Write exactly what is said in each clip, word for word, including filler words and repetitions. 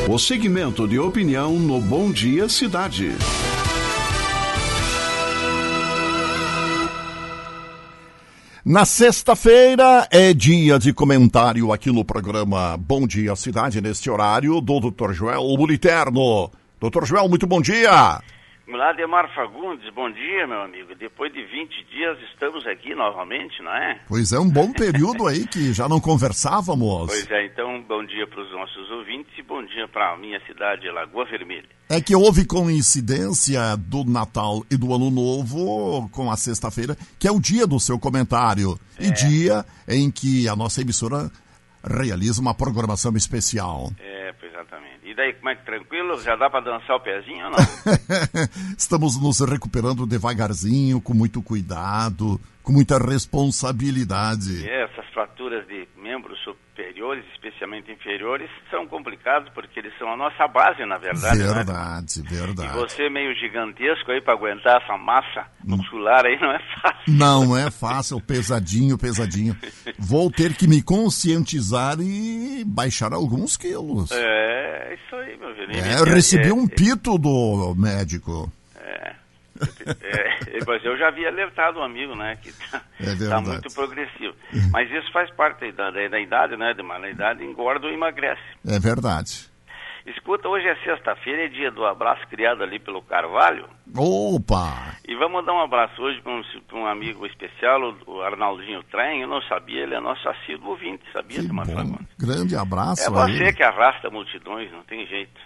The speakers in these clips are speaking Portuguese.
O segmento de opinião no Bom Dia Cidade. Na sexta-feira é dia de comentário aqui no programa Bom Dia Cidade, neste horário, do doutor Joel Muliterno. doutor Joel, muito bom dia. Olá, Ademar Fagundes, bom dia, meu amigo. Depois de vinte dias estamos aqui novamente, não é? Pois é, um bom período aí que já não conversávamos. Pois é, então bom dia para os nossos ouvintes e bom dia para a minha cidade, Lagoa Vermelha. É que houve coincidência do Natal e do Ano Novo com a sexta-feira, que é o dia do seu comentário. É. E dia em que a nossa emissora realiza uma programação especial. É, exatamente. E daí, como é que tranquilo? Já dá para dançar o pezinho ou não? Estamos nos recuperando devagarzinho, com muito cuidado, com muita responsabilidade. É, essas fraturas de membros superiores, especialmente inferiores, são complicados porque eles são a nossa base, na verdade. Verdade, né? verdade. E você meio gigantesco aí para aguentar essa massa muscular aí não é fácil. Não é fácil, pesadinho, pesadinho. Vou ter que me conscientizar e baixar alguns quilos. É, isso aí, meu velho. É, eu recebi é, um pito do médico. É. É, mas eu já havia alertado um amigo, né, que tá, é tá muito progressivo. Mas isso faz parte da, da, da idade, né, Edmar? Na idade engorda ou emagrece. É verdade. Escuta, hoje é sexta-feira, é dia do abraço criado ali pelo Carvalho. Opa! E vamos dar um abraço hoje para um, um amigo especial, o, o Arnaldinho Trem. Eu não sabia, ele é nosso assíduo ouvinte, sabia, Edmar? Grande abraço. É você que arrasta multidões, não tem jeito.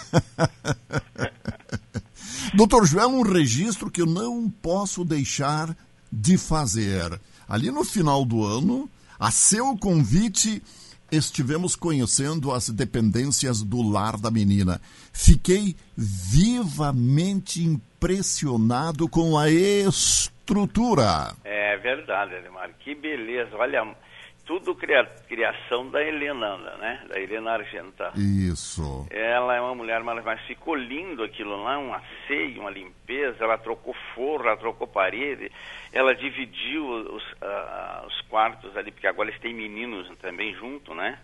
doutor Joel, um registro que eu não posso deixar de fazer. Ali no final do ano, a seu convite, estivemos conhecendo as dependências do Lar da Menina. Fiquei vivamente impressionado com a estrutura. É verdade, Ademar. Que beleza. Olha, tudo cria, criação da Helena, né? Da Helena Argenta. Isso. Ela é uma mulher, mas ficou lindo aquilo lá, um asseio, uma limpeza. Ela trocou forro, ela trocou parede. Ela dividiu os, uh, os quartos ali, porque agora eles têm meninos também junto, né?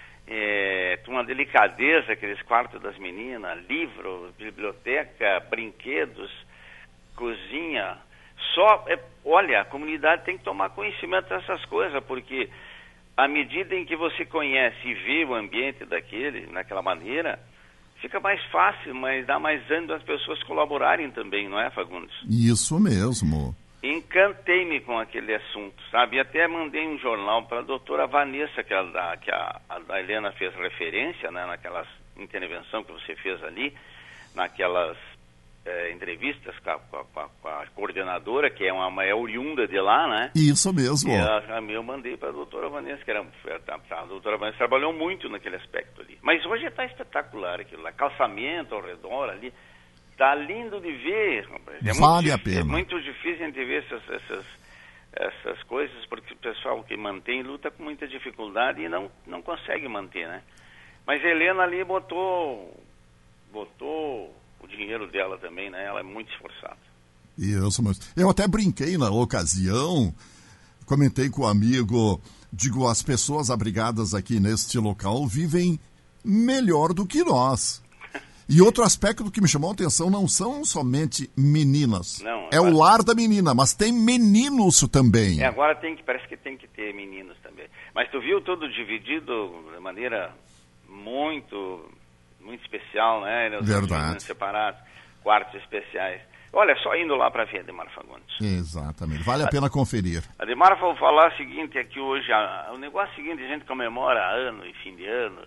É, uma delicadeza, aqueles quartos das meninas, livro, biblioteca, brinquedos, cozinha. Só, é, olha, a comunidade tem que tomar conhecimento dessas coisas, porque à medida em que você conhece e vê o ambiente daquele, naquela maneira, fica mais fácil, mas dá mais ânimo as pessoas colaborarem também, não é, Fagundes? Isso mesmo. Encantei-me com aquele assunto, sabe? E até mandei um jornal para a doutora Vanessa, que, a, que a, a Helena fez referência, né, naquelas intervenção que você fez ali, naquelas é, entrevistas com a, com, a, com a coordenadora, que é uma é oriunda de lá, né? Isso mesmo. E a, eu mandei para a doutora Vanessa, que era, a, a doutora Vanessa trabalhou muito naquele aspecto ali. Mas hoje está espetacular aquilo lá, calçamento ao redor ali. Tá lindo de ver, é vale muito, a pena. É muito difícil de ver essas, essas, essas coisas, porque o pessoal que mantém luta com muita dificuldade e não, não consegue manter, né? Mas a Helena ali botou, botou o dinheiro dela também, né? Ela é muito esforçada. Isso, mas eu até brinquei na ocasião, comentei com o amigo, digo, as pessoas abrigadas aqui neste local vivem melhor do que nós. E outro aspecto que me chamou a atenção não são somente meninas. Não, é agora... o lar da menina, mas tem meninos também. É, agora tem que, parece que tem que ter meninos também. Mas tu viu tudo dividido de maneira muito, muito especial, né? Os verdade. Separados, quartos especiais. Olha, só indo lá para ver, Ademar Fagundes. Exatamente, vale a, a pena conferir. Ademar, vou falar o seguinte, é que hoje, a, o negócio é o seguinte, a gente comemora ano e fim de ano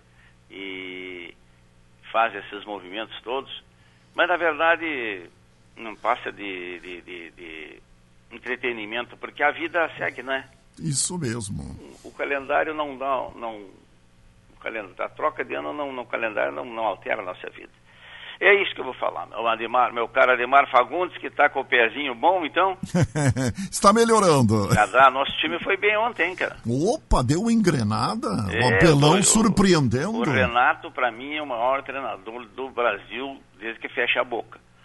e faz esses movimentos todos, mas na verdade não passa de, de, de, de entretenimento, porque a vida segue, né? Isso mesmo. O, o calendário não dá, não, o calendário, a troca de ano não, no calendário não, não altera a nossa vida. É isso que eu vou falar, meu Ademar, meu caro Ademar Fagundes, que está com o pezinho bom, então. Está melhorando. Já dá, nosso time foi bem ontem, hein, cara. Opa, deu uma engrenada, é, o apelão foi, surpreendendo. O, o Renato, para mim, é o maior treinador do Brasil desde que fecha a boca.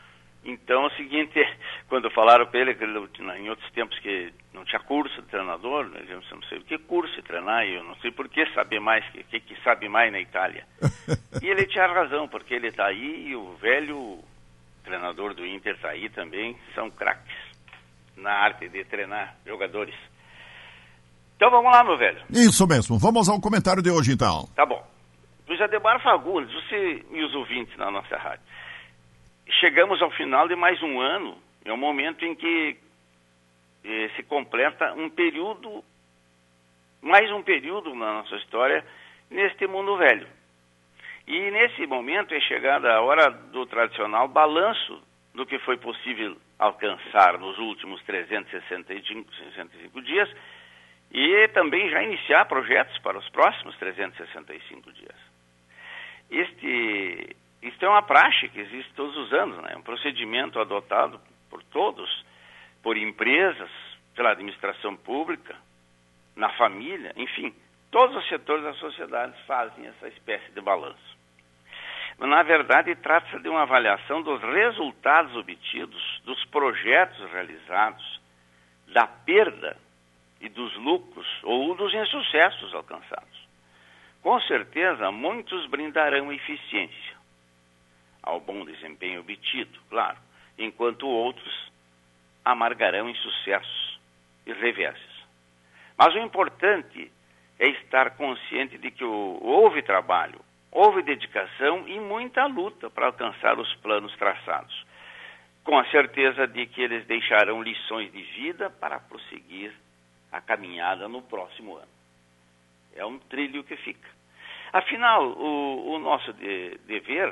Então, é o seguinte, quando falaram para ele, que ele, em outros tempos, que não tinha curso de treinador, né, eu não sei o que curso de treinar, e eu não sei por que saber mais, o que, que sabe mais na Itália. E ele tinha razão, porque ele está aí e o velho treinador do Inter está aí também, são craques na arte de treinar jogadores. Então vamos lá, meu velho. Isso mesmo, vamos ao comentário de hoje então. Tá bom. Luiz Ademar Fagundes, você e os ouvintes na nossa rádio. Chegamos ao final de mais um ano, é um momento em que eh, se completa um período, mais um período na nossa história, neste mundo velho. E nesse momento é chegada a hora do tradicional balanço do que foi possível alcançar nos últimos trezentos e sessenta e cinco dias e também já iniciar projetos para os próximos trezentos e sessenta e cinco dias. Este... Isso é uma praxe que existe todos os anos, né? Um procedimento adotado por todos, por empresas, pela administração pública, na família, enfim, todos os setores da sociedade fazem essa espécie de balanço. Na verdade, trata-se de uma avaliação dos resultados obtidos, dos projetos realizados, da perda e dos lucros ou dos insucessos alcançados. Com certeza, muitos brindarão eficiência ao bom desempenho obtido, claro, enquanto outros amargarão insucessos e reversos. Mas o importante é estar consciente de que houve trabalho, houve dedicação e muita luta para alcançar os planos traçados, com a certeza de que eles deixarão lições de vida para prosseguir a caminhada no próximo ano. É um trilho que fica. Afinal, o, o nosso de, dever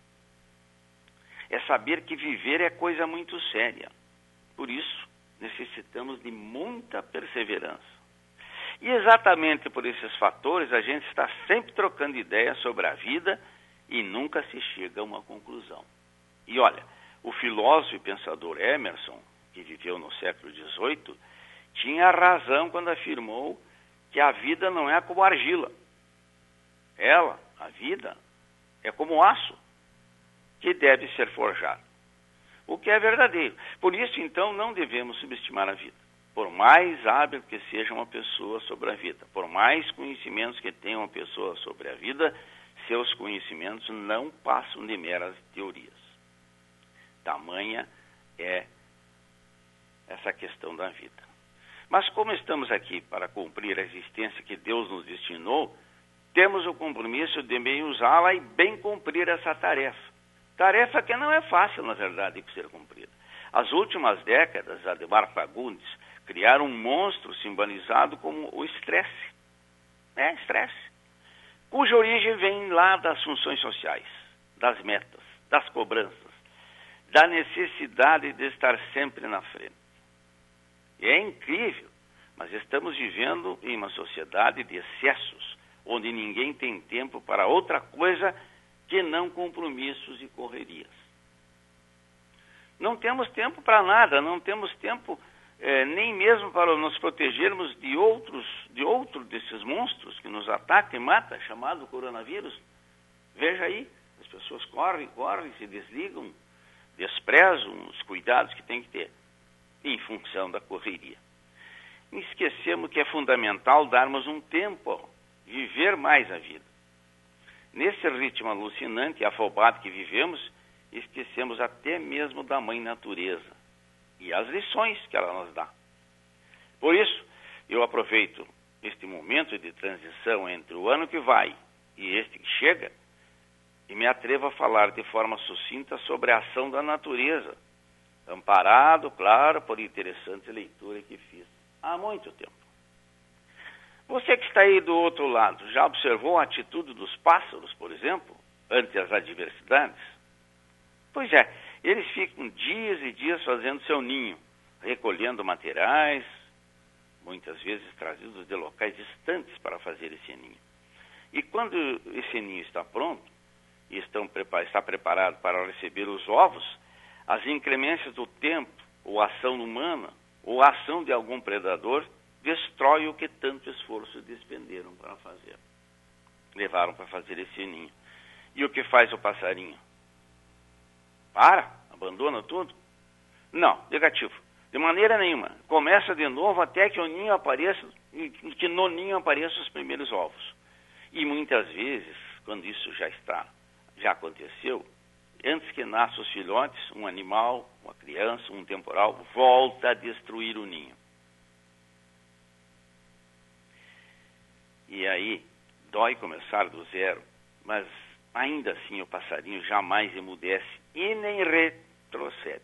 é saber que viver é coisa muito séria. Por isso, necessitamos de muita perseverança. E exatamente por esses fatores, a gente está sempre trocando ideias sobre a vida e nunca se chega a uma conclusão. E olha, o filósofo e pensador Emerson, que viveu no século dezoito, tinha razão quando afirmou que a vida não é como argila. Ela, a vida, é como aço, que deve ser forjado. O que é verdadeiro. Por isso, então, não devemos subestimar a vida. Por mais hábil que seja uma pessoa sobre a vida, por mais conhecimentos que tenha uma pessoa sobre a vida, seus conhecimentos não passam de meras teorias. Tamanha é essa questão da vida. Mas como estamos aqui para cumprir a existência que Deus nos destinou, temos o compromisso de bem usá-la e bem cumprir essa tarefa. Tarefa que não é fácil, na verdade, de ser cumprida. As últimas décadas, Ademar Fagundes, criaram um monstro simbolizado como o estresse. É, estresse. Cuja origem vem lá das funções sociais, das metas, das cobranças, da necessidade de estar sempre na frente. E é incrível, mas estamos vivendo em uma sociedade de excessos, onde ninguém tem tempo para outra coisa que não compromissos e correrias. Não temos tempo para nada, não temos tempo eh, nem mesmo para nos protegermos de outros, de outro desses monstros que nos atacam e matam, chamado coronavírus. Veja aí, as pessoas correm, correm, se desligam, desprezam os cuidados que tem que ter, em função da correria. E esquecemos que é fundamental darmos um tempo, viver mais a vida. Nesse ritmo alucinante e afobado que vivemos, esquecemos até mesmo da mãe natureza e as lições que ela nos dá. Por isso, eu aproveito este momento de transição entre o ano que vai e este que chega e me atrevo a falar de forma sucinta sobre a ação da natureza, amparado, claro, por interessante leitura que fiz há muito tempo. Você que está aí do outro lado, já observou a atitude dos pássaros, por exemplo, ante as adversidades? Pois é, eles ficam dias e dias fazendo seu ninho, recolhendo materiais, muitas vezes trazidos de locais distantes para fazer esse ninho. E quando esse ninho está pronto, e estão, está preparado para receber os ovos, as inclemências do tempo, ou a ação humana, ou a ação de algum predador, destrói o que tanto esforço despenderam para fazer. Levaram para fazer esse ninho. E o que faz o passarinho? Para, abandona tudo? Não, negativo. De maneira nenhuma. Começa de novo até que o ninho apareça, que no ninho apareçam os primeiros ovos. E muitas vezes, quando isso já está, já aconteceu, antes que nasçam os filhotes, um animal, uma criança, um temporal, volta a destruir o ninho. E aí, dói começar do zero, mas ainda assim o passarinho jamais emudece e nem retrocede.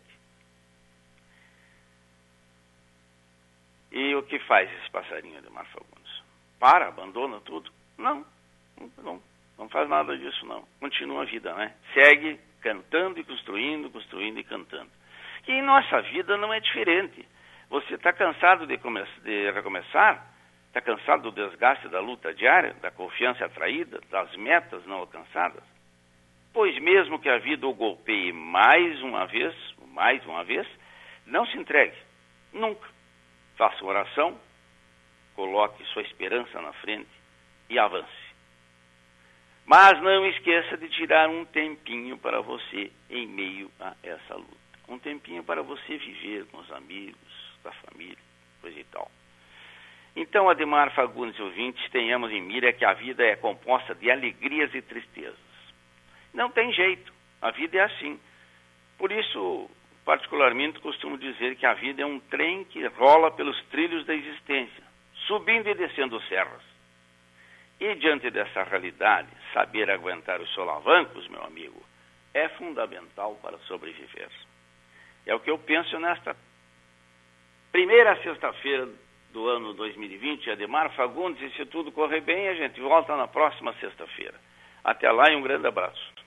E o que faz esse passarinho, Ademar Fagundes? Para, abandona tudo? Não, não, não faz nada disso não. Continua a vida, né? Segue cantando e construindo, construindo e cantando. E em nossa vida não é diferente. Você está cansado de, come- de recomeçar? Está cansado do desgaste da luta diária, da confiança atraída, das metas não alcançadas? Pois mesmo que a vida o golpeie mais uma vez, mais uma vez, não se entregue, nunca. Faça uma oração, coloque sua esperança na frente e avance. Mas não esqueça de tirar um tempinho para você em meio a essa luta. Um tempinho para você viver com os amigos, da família, coisa e tal. Então, Ademar Fagundes e ouvintes, tenhamos em mira que a vida é composta de alegrias e tristezas. Não tem jeito, a vida é assim. Por isso, particularmente, costumo dizer que a vida é um trem que rola pelos trilhos da existência, subindo e descendo serras. E diante dessa realidade, saber aguentar os solavancos, meu amigo, é fundamental para sobreviver. É o que eu penso nesta primeira sexta-feira do ano dois mil e vinte, Ademar Fagundes, e se tudo correr bem, a gente volta na próxima sexta-feira. Até lá e um grande abraço.